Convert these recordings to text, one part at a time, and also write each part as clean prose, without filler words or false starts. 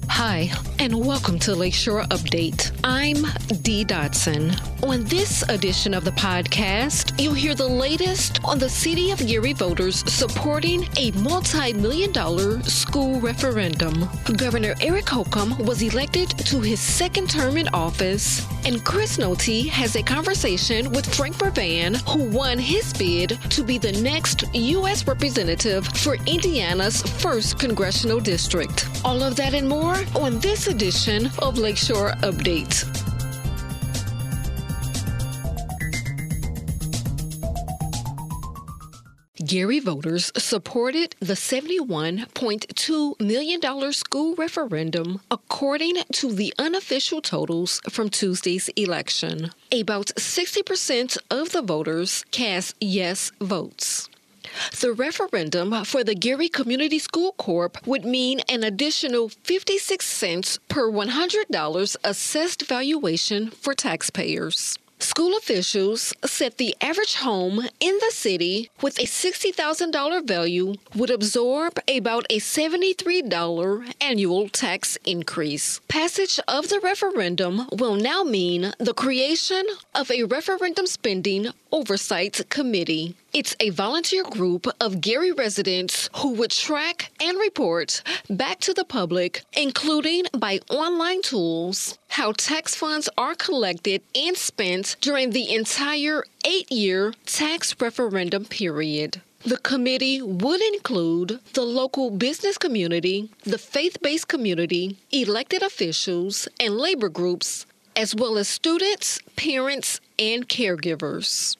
Hi, and welcome to Lakeshore Update. I'm Dee Dotson. On this edition of the podcast, you'll hear the latest on the City of Gary voters supporting a multi-million-dollar school referendum. Governor Eric Holcomb was elected to his second term in office, and Chris Noty has a conversation with Frank Mrvan, who won his bid to be the next U.S. representative for Indiana's 1st Congressional District. All of that and more on this edition of Lakeshore Update. Gary voters supported the $71.2 million school referendum, according to the unofficial totals from Tuesday's election. About 60% of the voters cast yes votes. The referendum for the Gary Community School Corp would mean an additional 56 cents per $100 assessed valuation for taxpayers. School officials said the average home in the city with a $60,000 value would absorb about a $73 annual tax increase. Passage of the referendum will now mean the creation of a referendum spending oversight committee. It's a volunteer group of Gary residents who would track and report back to the public, including by online tools, how tax funds are collected and spent during the entire 8-year tax referendum period. The committee would include the local business community, the faith-based community, elected officials, and labor groups, as well as students, parents, and caregivers.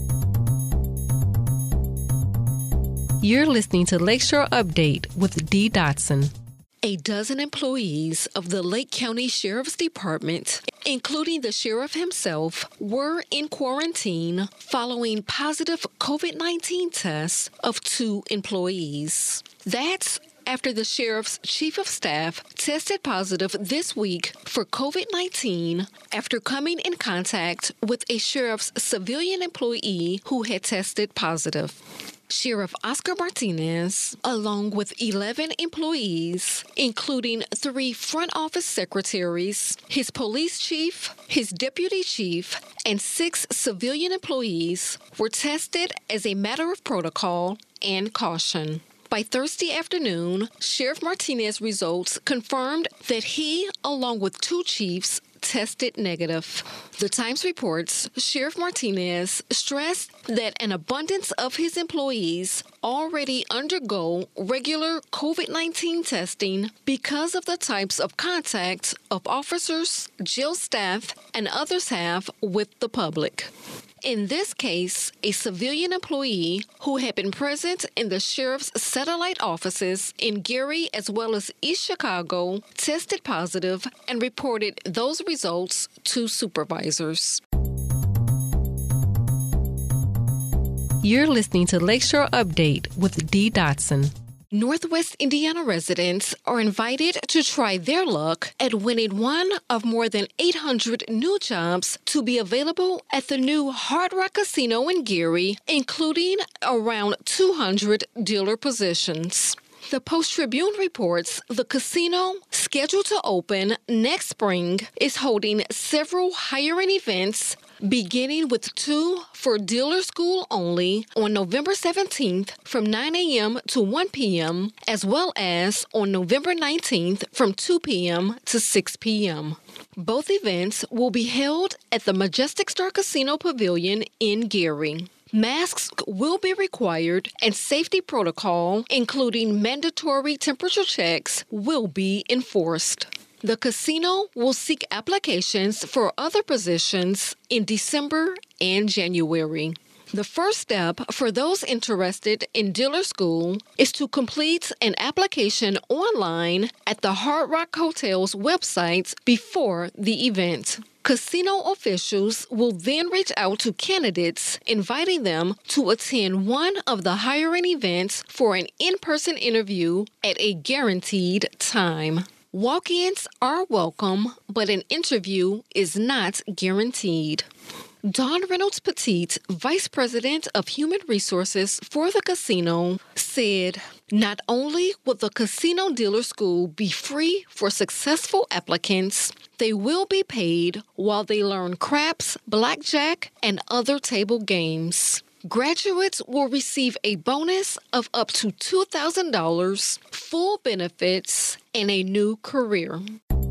You're listening to Lakeshore Update with Dee Dotson. A dozen employees of the Lake County Sheriff's Department, including the sheriff himself, were in quarantine following positive COVID-19 tests of 2 employees. That's after the sheriff's chief of staff tested positive this week for COVID-19 after coming in contact with a sheriff's civilian employee who had tested positive. Sheriff Oscar Martinez, along with 11 employees, including 3 front office secretaries, his police chief, his deputy chief, and 6 civilian employees, were tested as a matter of protocol and caution. By Thursday afternoon, Sheriff Martinez's results confirmed that he, along with 2 chiefs, tested negative. The Times reports Sheriff Martinez stressed that an abundance of his employees already undergo regular COVID-19 testing because of the types of contact of officers, jail staff, and others have with the public. In this case, a civilian employee who had been present in the sheriff's satellite offices in Gary as well as East Chicago tested positive and reported those results to supervisors. You're listening to Lakeshore Update with Dee Dotson. Northwest Indiana residents are invited to try their luck at winning one of more than 800 new jobs to be available at the new Hard Rock Casino in Gary, including around 200 dealer positions. The Post-Tribune reports the casino, scheduled to open next spring, is holding several hiring events, beginning with 2 for dealer school only on November 17th from 9 a.m. to 1 p.m., as well as on November 19th from 2 p.m. to 6 p.m. Both events will be held at the Majestic Star Casino Pavilion in Gary. Masks will be required, and safety protocol, including mandatory temperature checks, will be enforced. The casino will seek applications for other positions in December and January. The first step for those interested in dealer school is to complete an application online at the Hard Rock Hotel's website before the event. Casino officials will then reach out to candidates, inviting them to attend one of the hiring events for an in-person interview at a guaranteed time. Walk-ins are welcome, but an interview is not guaranteed. Dawn Reynolds Petit, Vice President of Human Resources for the casino, said not only will the casino dealer school be free for successful applicants, they will be paid while they learn craps, blackjack, and other table games. Graduates will receive a bonus of up to $2,000, full benefits, and a new career.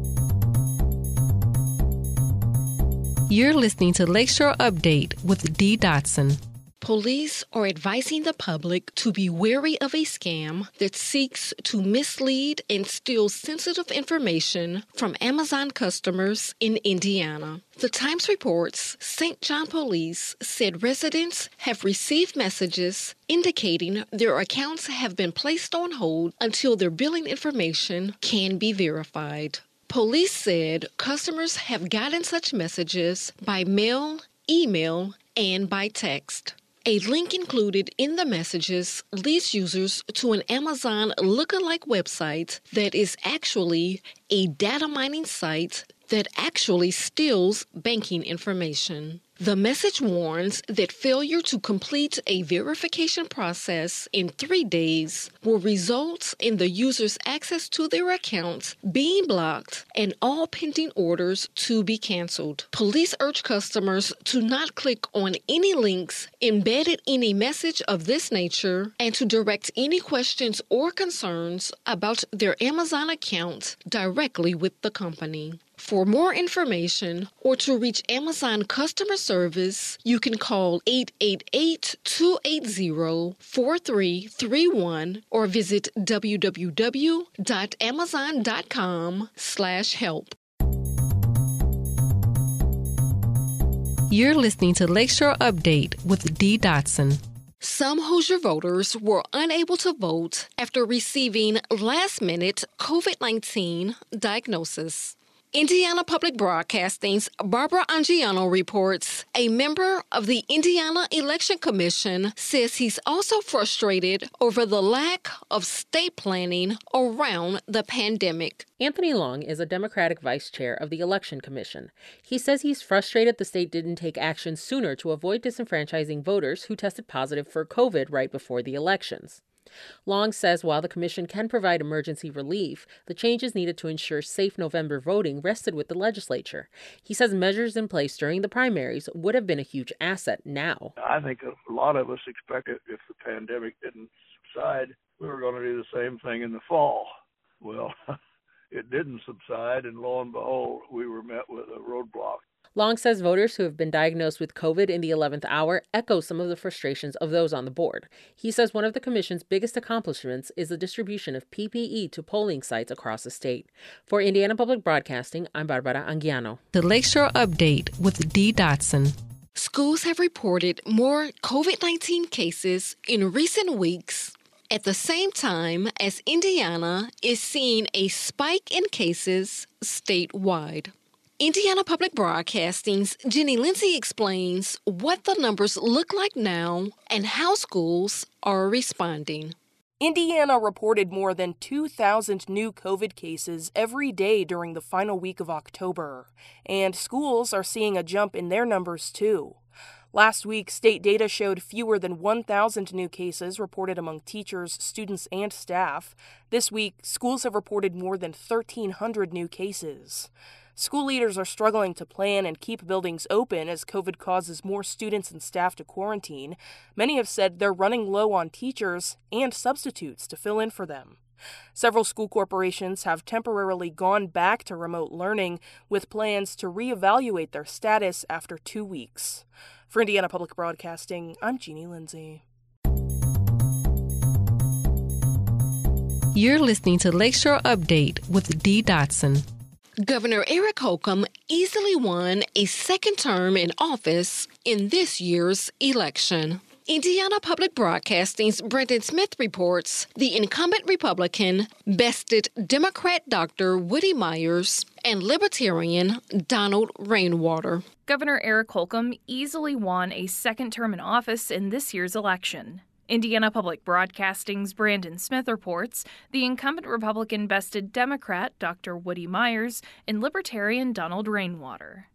You're listening to Lakeshore Update with Dee Dotson. Police are advising the public to be wary of a scam that seeks to mislead and steal sensitive information from Amazon customers in Indiana. The Times reports St. John Police said residents have received messages indicating their accounts have been placed on hold until their billing information can be verified. Police said customers have gotten such messages by mail, email, and by text. A link included in the messages leads users to an Amazon lookalike website that is actually a data mining site that actually steals banking information. The message warns that failure to complete a verification process in 3 days will result in the user's access to their accounts being blocked and all pending orders to be canceled. Police urge customers to not click on any links embedded in a message of this nature and to direct any questions or concerns about their Amazon account directly with the company. For more information or to reach Amazon customer service, you can call 888-280-4331 or visit www.amazon.com/help. You're listening to Lakeshore Update with Dee Dotson. Some Hoosier voters were unable to vote after receiving last-minute COVID-19 diagnosis. Indiana Public Broadcasting's Barbara Angiano reports a member of the Indiana Election Commission says he's also frustrated over the lack of state planning around the pandemic. Anthony Long is a Democratic vice chair of the Election Commission. He says he's frustrated the state didn't take action sooner to avoid disenfranchising voters who tested positive for COVID right before the elections. Long says while the commission can provide emergency relief, the changes needed to ensure safe November voting rested with the legislature. He says measures in place during the primaries would have been a huge asset now. I think a lot of us expected if the pandemic didn't subside, we were going to do the same thing in the fall. Well, it didn't subside, and lo and behold, we were met with a roadblock. Long says voters who have been diagnosed with COVID in the 11th hour echo some of the frustrations of those on the board. He says one of the commission's biggest accomplishments is the distribution of PPE to polling sites across the state. For Indiana Public Broadcasting, I'm Barbara Angiano. The Lakeshore Update with Dee Dotson. Schools have reported more COVID-19 cases in recent weeks at the same time as Indiana is seeing a spike in cases statewide. Indiana Public Broadcasting's Jenny Lindsay explains what the numbers look like now and how schools are responding. Indiana reported more than 2,000 new COVID cases every day during the final week of October, and schools are seeing a jump in their numbers too. Last week, state data showed fewer than 1,000 new cases reported among teachers, students, and staff. This week, schools have reported more than 1,300 new cases. School leaders are struggling to plan and keep buildings open as COVID causes more students and staff to quarantine. Many have said they're running low on teachers and substitutes to fill in for them. Several school corporations have temporarily gone back to remote learning with plans to reevaluate their status after 2 weeks. For Indiana Public Broadcasting, I'm Jeannie Lindsay. You're listening to Lakeshore Update with Dee Dotson. Governor Eric Holcomb easily won a second term in office in this year's election. Indiana Public Broadcasting's Brendan Smith reports the incumbent Republican bested Democrat Dr. Woody Myers and Libertarian Donald Rainwater. Governor Eric Holcomb easily won a second term in office in this year's election. Indiana Public Broadcasting's Brandon Smith reports the incumbent Republican bested Democrat Dr. Woody Myers and Libertarian Donald Rainwater.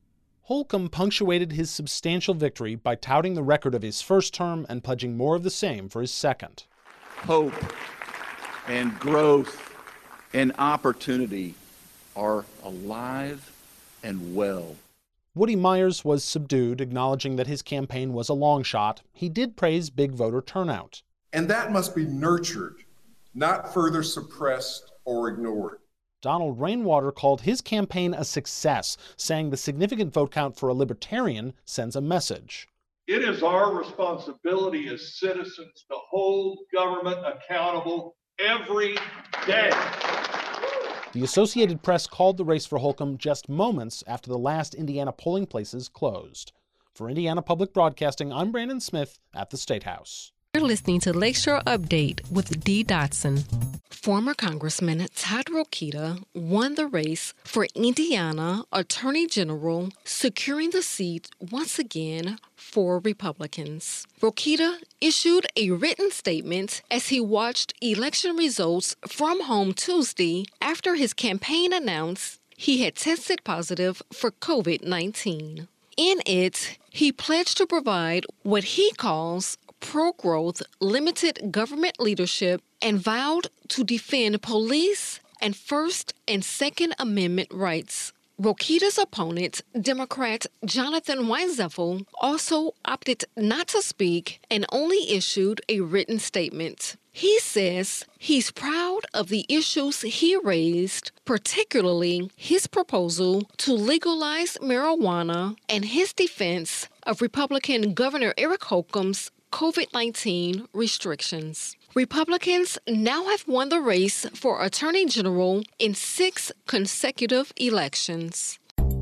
Holcomb punctuated his substantial victory by touting the record of his first term and pledging more of the same for his second. Hope and growth and opportunity are alive and well. Woody Myers was subdued, acknowledging that his campaign was a long shot. He did praise big voter turnout. And that must be nurtured, not further suppressed or ignored. Donald Rainwater called his campaign a success, saying the significant vote count for a libertarian sends a message. It is our responsibility as citizens to hold government accountable every day. The Associated Press called the race for Holcomb just moments after the last Indiana polling places closed. For Indiana Public Broadcasting, I'm Brandon Smith at the State House. You're listening to Lakeshore Update with Dee Dotson. Former Congressman Todd Rokita won the race for Indiana Attorney General, securing the seat once again for Republicans. Rokita issued a written statement as he watched election results from home Tuesday after his campaign announced he had tested positive for COVID-19. In it, he pledged to provide what he calls pro-growth, limited government leadership, and vowed to defend police and First and Second Amendment rights. Rokita's opponent, Democrat Jonathan Weizsäcker, also opted not to speak and only issued a written statement. He says he's proud of the issues he raised, particularly his proposal to legalize marijuana and his defense of Republican Governor Eric Holcomb's COVID-19 restrictions. Republicans now have won the race for Attorney General in 6 consecutive elections.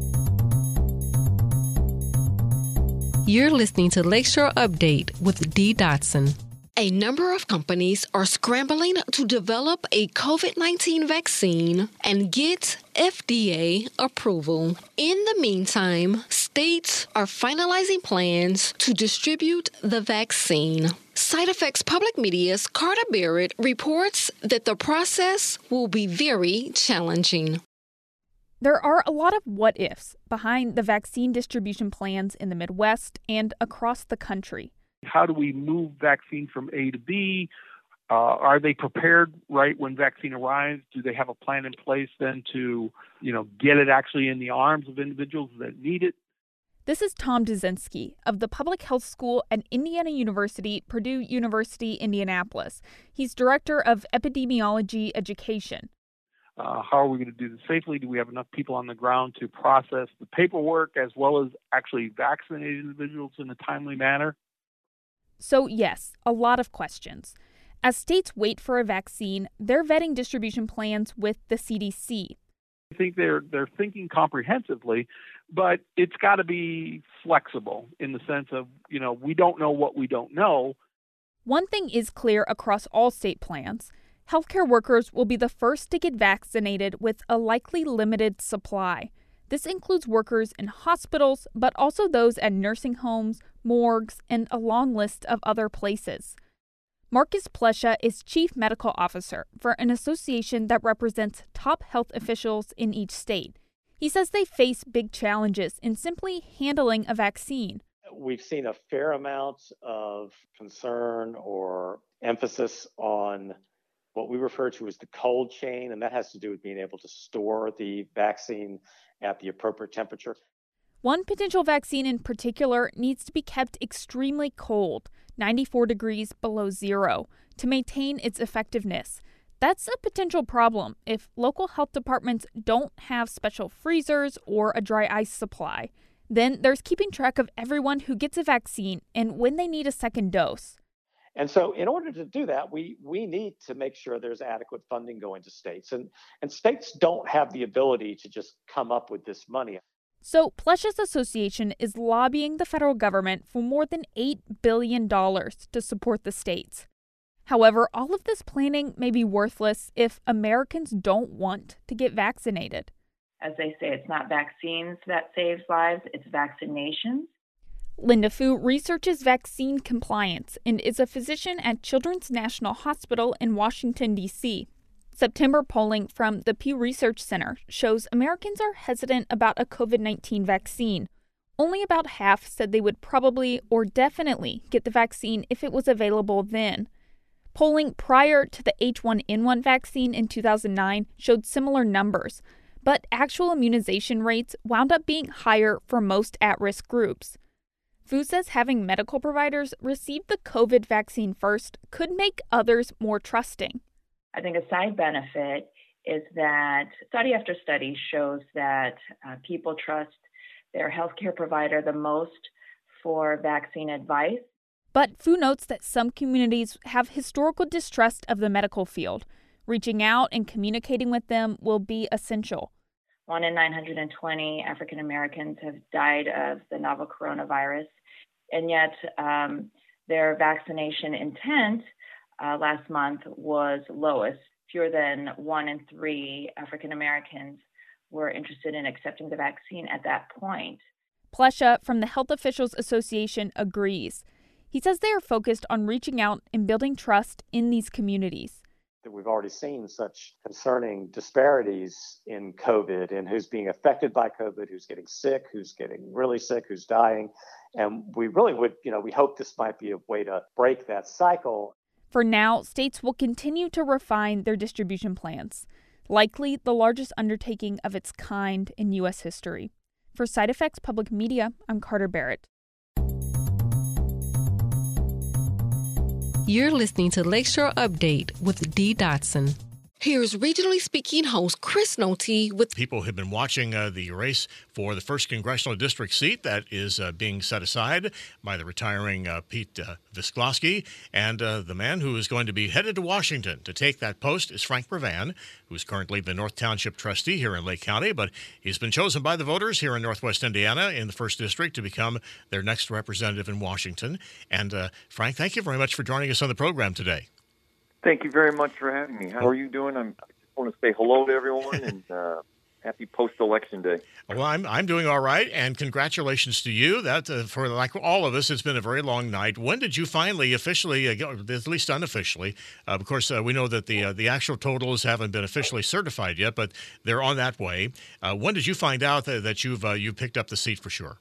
You're listening to Lakeshore Update with Dee Dotson. A number of companies are scrambling to develop a COVID-19 vaccine and get FDA approval. In the meantime, states are finalizing plans to distribute the vaccine. SideEffects Public Media's Carter Barrett reports that the process will be very challenging. There are a lot of what-ifs behind the vaccine distribution plans in the Midwest and across the country. How do we move vaccine from A to B? Are they prepared right when vaccine arrives? Do they have a plan in place then to, get it actually in the arms of individuals that need it? This is Tom Dzinski of the Public Health School at Indiana University, Purdue University, Indianapolis. He's director of epidemiology education. How are we going to do this safely? Do we have enough people on the ground to process the paperwork as well as actually vaccinate individuals in a timely manner? So yes, a lot of questions. As states wait for a vaccine, they're vetting distribution plans with the CDC. I think they're thinking comprehensively, but it's got to be flexible in the sense of, we don't know what we don't know. One thing is clear across all state plans. Healthcare workers will be the first to get vaccinated with a likely limited supply. This includes workers in hospitals, but also those at nursing homes, morgues, and a long list of other places. Marcus Plesha is chief medical officer for an association that represents top health officials in each state. He says they face big challenges in simply handling a vaccine. We've seen a fair amount of concern or emphasis on what we refer to as the cold chain, and that has to do with being able to store the vaccine at the appropriate temperature. One potential vaccine in particular needs to be kept extremely cold, 94 degrees below zero, to maintain its effectiveness. That's a potential problem if local health departments don't have special freezers or a dry ice supply. Then there's keeping track of everyone who gets a vaccine and when they need a second dose. And so in order to do that, we need to make sure there's adequate funding going to states. And states don't have the ability to just come up with this money. So Plesha's association is lobbying the federal government for more than $8 billion to support the states. However, all of this planning may be worthless if Americans don't want to get vaccinated. As they say, it's not vaccines that saves lives, it's vaccinations. Linda Fu researches vaccine compliance and is a physician at Children's National Hospital in Washington, D.C. September polling from the Pew Research Center shows Americans are hesitant about a COVID-19 vaccine, Only about half said they would probably or definitely get the vaccine if it was available then. Polling prior to the H1N1 vaccine in 2009 showed similar numbers, but actual immunization rates wound up being higher for most at-risk groups. Fu says having medical providers receive the COVID vaccine first could make others more trusting. I think a side benefit is that study after study shows that people trust their healthcare provider the most for vaccine advice. But Fu notes that some communities have historical distrust of the medical field. Reaching out and communicating with them will be essential. 1 in 920 African Americans have died of the novel coronavirus, and yet their vaccination intent last month was lowest. Fewer than 1 in 3 African Americans were interested in accepting the vaccine at that point. Plesha from the Health Officials Association agrees. He says they are focused on reaching out and building trust in these communities. We've already seen such concerning disparities in COVID and who's being affected by COVID, who's getting sick, who's getting really sick, who's dying. And we really would, we hope this might be a way to break that cycle. For now, states will continue to refine their distribution plans, likely the largest undertaking of its kind in U.S. history. For Side Effects Public Media, I'm Carter Barrett. You're listening to Lakeshore Update with Dee Dotson. Here's regionally speaking host Chris Nolte with... People have been watching the race for the 1st Congressional District seat that is being set aside by the retiring Pete Visclosky. And the man who is going to be headed to Washington to take that post is Frank Brevin, who's currently the North Township trustee here in Lake County. But he's been chosen by the voters here in Northwest Indiana in the 1st District to become their next representative in Washington. And Frank, thank you very much for joining us on the program today. Thank you very much for having me. How are you doing? I just want to say hello to everyone and happy post-election day. Well, I'm doing all right, and congratulations to you. That for like all of us, it's been a very long night. When did you finally officially, at least unofficially, of course, we know that the actual totals haven't been officially certified yet, but they're on that way. When did you find out that you picked up the seat for sure?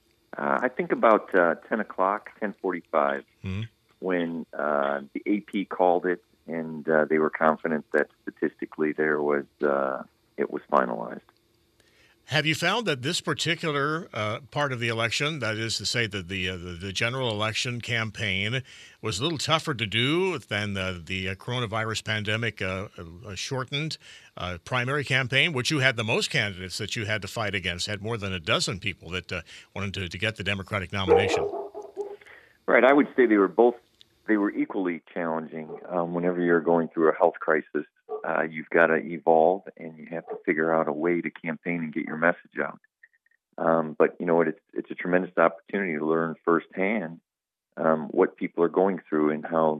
I think about 10 o'clock, 10:45. Mm-hmm. When the AP called it, and they were confident that statistically it was finalized. Have you found that this particular part of the election, that is to say that the general election campaign, was a little tougher to do than the coronavirus pandemic shortened primary campaign, which you had the most candidates that you had to fight against, had more than a dozen people that wanted to get the Democratic nomination? Right. I would say they were equally challenging. Whenever you're going through a health crisis, you've got to evolve and you have to figure out a way to campaign and get your message out. But it's a tremendous opportunity to learn firsthand what people are going through and how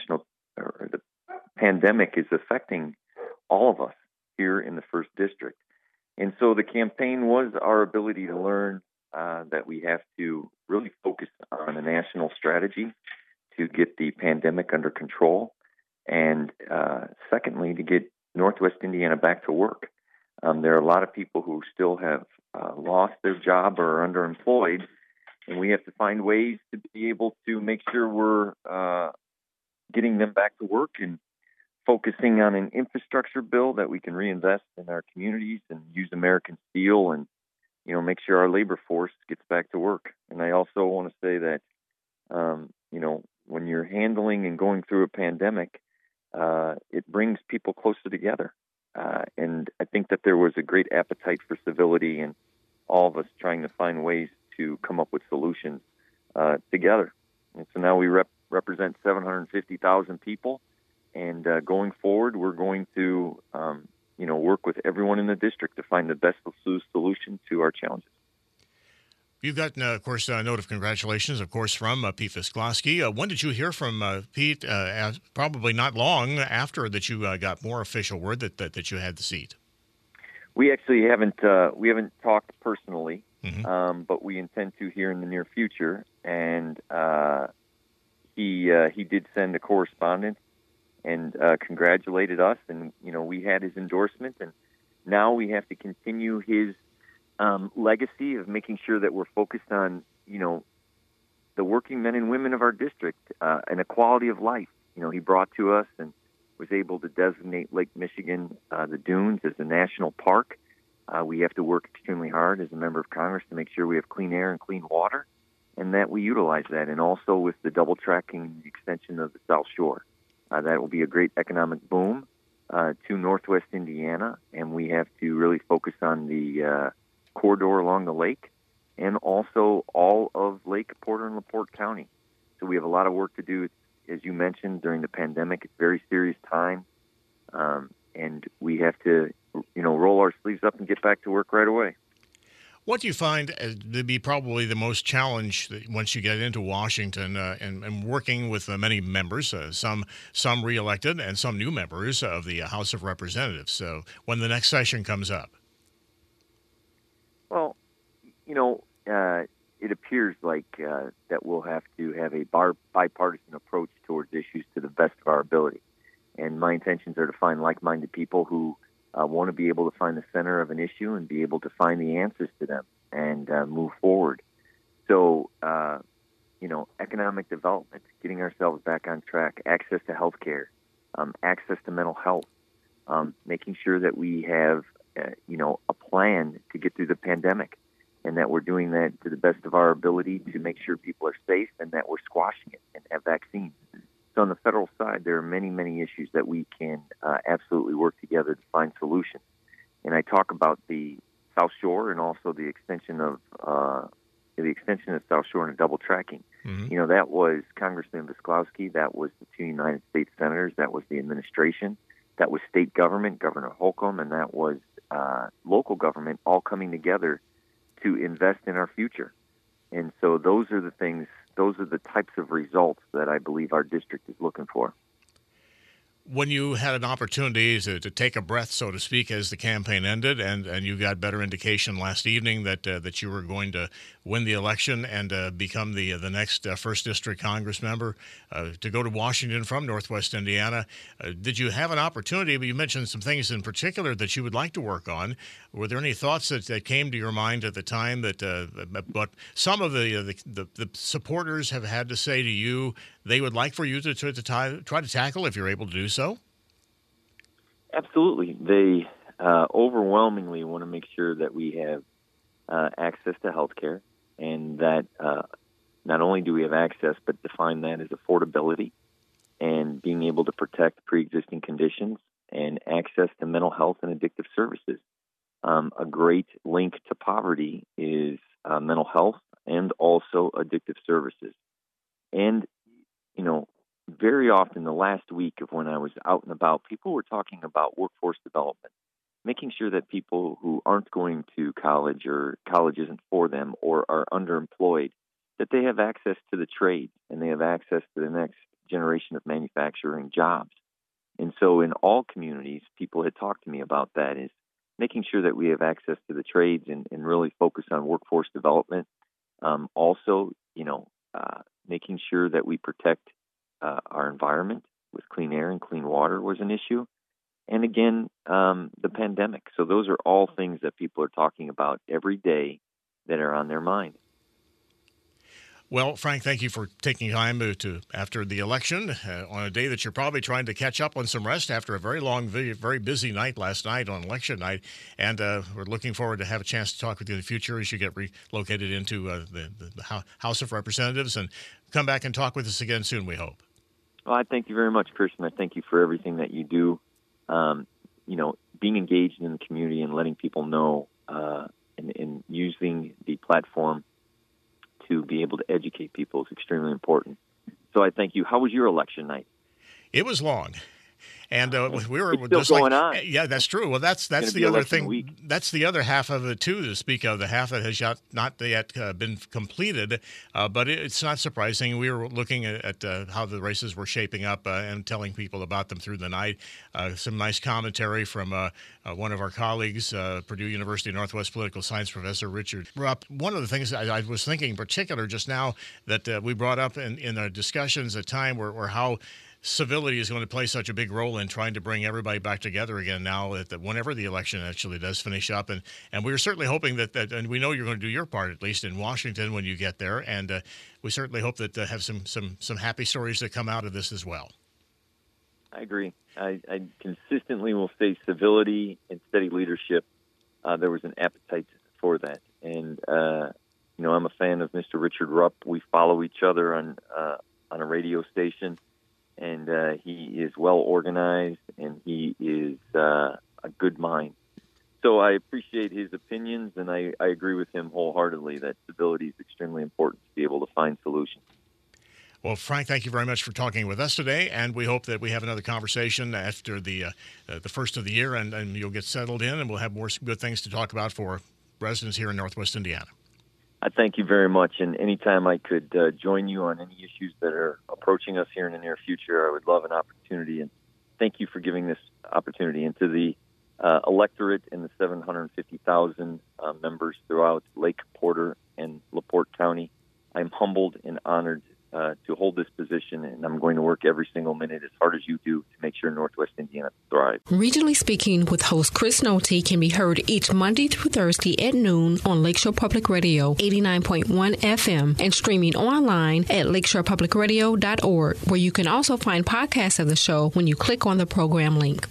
the pandemic is affecting all of us here in the 1st District. And so the campaign was our ability to learn that we have to really focus on a national strategy to get the pandemic under control, and secondly, to get Northwest Indiana back to work. There are a lot of people who still have lost their job or are underemployed, and we have to find ways to be able to make sure we're getting them back to work and focusing on an infrastructure bill that we can reinvest in our communities and use American steel and make sure our labor force gets back to work. And I also want to say that when you're handling and going through a pandemic, it brings people closer together. And I think that there was a great appetite for civility and all of us trying to find ways to come up with solutions together. And so now we represent 750,000 people. And going forward, we're going to, work with everyone in the district to find the best solution to our challenges. You've gotten, of course, a note of congratulations, of course, from Pete Visclosky. When did you hear from Pete? Probably not long after that you got more official word that you had the seat. We actually haven't talked personally, mm-hmm. But we intend to here in the near future. And he did send a correspondence and congratulated us, and we had his endorsement, and now we have to continue his legacy of making sure that we're focused on, the working men and women of our district and a quality of life. He brought to us and was able to designate Lake Michigan, the Dunes, as a national park. We have to work extremely hard as a member of Congress to make sure we have clean air and clean water, and that we utilize that. And also with the double tracking extension of the South Shore. That will be a great economic boom to Northwest Indiana, and we have to really focus on the corridor along the lake and also all of Lake Porter and LaPorte County. So we have a lot of work to do. As you mentioned, during the pandemic, it's a very serious time, and we have to, roll our sleeves up and get back to work right away. What do you find to be probably the most challenge once you get into Washington and working with many members, some reelected and some new members of the House of Representatives, so when the next session comes up? Well, it appears like that we'll have to have a bipartisan approach towards issues to the best of our ability. And my intentions are to find like-minded people who want to be able to find the center of an issue and be able to find the answers to them and move forward. So, economic development, getting ourselves back on track, access to health care, access to mental health, making sure that we have, a plan to get through the pandemic, and that we're doing that to the best of our ability to make sure people are safe and that we're squashing it and have vaccines. So on the federal side, there are many, many issues that we can absolutely work together to find solutions. And I talk about the South Shore and also the extension of South Shore and double tracking. Mm-hmm. That was Congressman Visklowski, that was the two United States senators, that was the administration, that was state government, Governor Holcomb, and that was local government all coming together to invest in our future. And so those are the types of results that I believe our district is looking for. When you had an opportunity to take a breath, so to speak, as the campaign ended, and you got better indication last evening that you were going to win the election and become the next First District Congress member to go to Washington from Northwest Indiana, did you have an opportunity? But you mentioned some things in particular that you would like to work on. Were there any thoughts that came to your mind at the time but some of the supporters have had to say to you they would like for you to try to tackle if you're able to do so? Absolutely. They overwhelmingly want to make sure that we have access to health care, and that not only do we have access, but define that as affordability and being able to protect pre-existing conditions and access to mental health and addictive services. A great link to poverty is mental health and also addictive services. And, very often the last week of when I was out and about, people were talking about workforce development, making sure that people who aren't going to college or college isn't for them or are underemployed, that they have access to the trades and they have access to the next generation of manufacturing jobs. And so in all communities, people had talked to me about that, is making sure that we have access to the trades and really focus on workforce development. Also, making sure that we protect our environment with clean air and clean water was an issue. And again, the pandemic. So those are all things that people are talking about every day that are on their mind. Well, Frank, thank you for taking time to after the election on a day that you're probably trying to catch up on some rest after a very long, very busy night last night on election night. And we're looking forward to have a chance to talk with you in the future as you get relocated into the House of Representatives, and come back and talk with us again soon, we hope. Well, I thank you very much, Christian. I thank you for everything that you do. Being engaged in the community and letting people know and using the platform to be able to educate people is extremely important. So I thank you. How was your election night? It was long. And we were still just going on. Yeah, that's true. Well, that's the other thing. That's the other half of it too. To speak of, the half that has not yet been completed, but it's not surprising. We were looking at how the races were shaping up and telling people about them through the night. Some nice commentary from one of our colleagues, Purdue University Northwest political science professor Richard Rupp. One of the things I was thinking in particular just now that we brought up in our discussions at time were how civility is going to play such a big role in trying to bring everybody back together again now whenever the election actually does finish up. And we're certainly hoping that and we know you're going to do your part, at least in Washington when you get there. And we certainly hope that have some happy stories that come out of this as well. I agree. I consistently will say civility and steady leadership. There was an appetite for that. And, I'm a fan of Mr. Richard Rupp. We follow each other on a radio station, and he is well organized, and he is a good mind. So I appreciate his opinions, and I agree with him wholeheartedly that civility is extremely important to be able to find solutions. Well, Frank, thank you very much for talking with us today, and we hope that we have another conversation after the first of the year, and you'll get settled in, and we'll have more good things to talk about for residents here in Northwest Indiana. I thank you very much, and anytime I could join you on any issues that are approaching us here in the near future, I would love an opportunity, and thank you for giving this opportunity. And to the electorate and the 750,000 members throughout Lake Porter and LaPorte County, I'm humbled and honored to hold this position, and I'm going to work every single minute as hard as you do to make sure Northwest Indiana thrives. Regionally Speaking with host Chris Nolte can be heard each Monday through Thursday at noon on Lakeshore Public Radio 89.1 FM and streaming online at lakeshorepublicradio.org, where you can also find podcasts of the show when you click on the program link.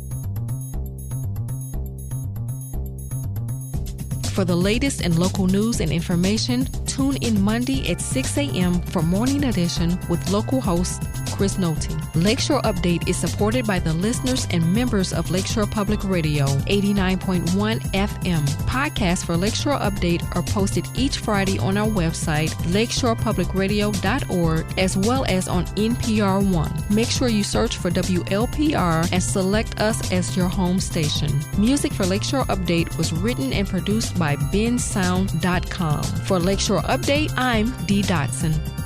For the latest in local news and information, tune in Monday at 6 a.m. for Morning Edition with local host Chris Nolte. Lakeshore Update is supported by the listeners and members of Lakeshore Public Radio 89.1 FM. Podcasts for Lakeshore Update are posted each Friday on our website, lakeshorepublicradio.org, as well as on NPR One. Make sure you search for WLPR and select us as your home station. Music for Lakeshore Update was written and produced by bensound.com. For Lakeshore Update, I'm Dee Dotson.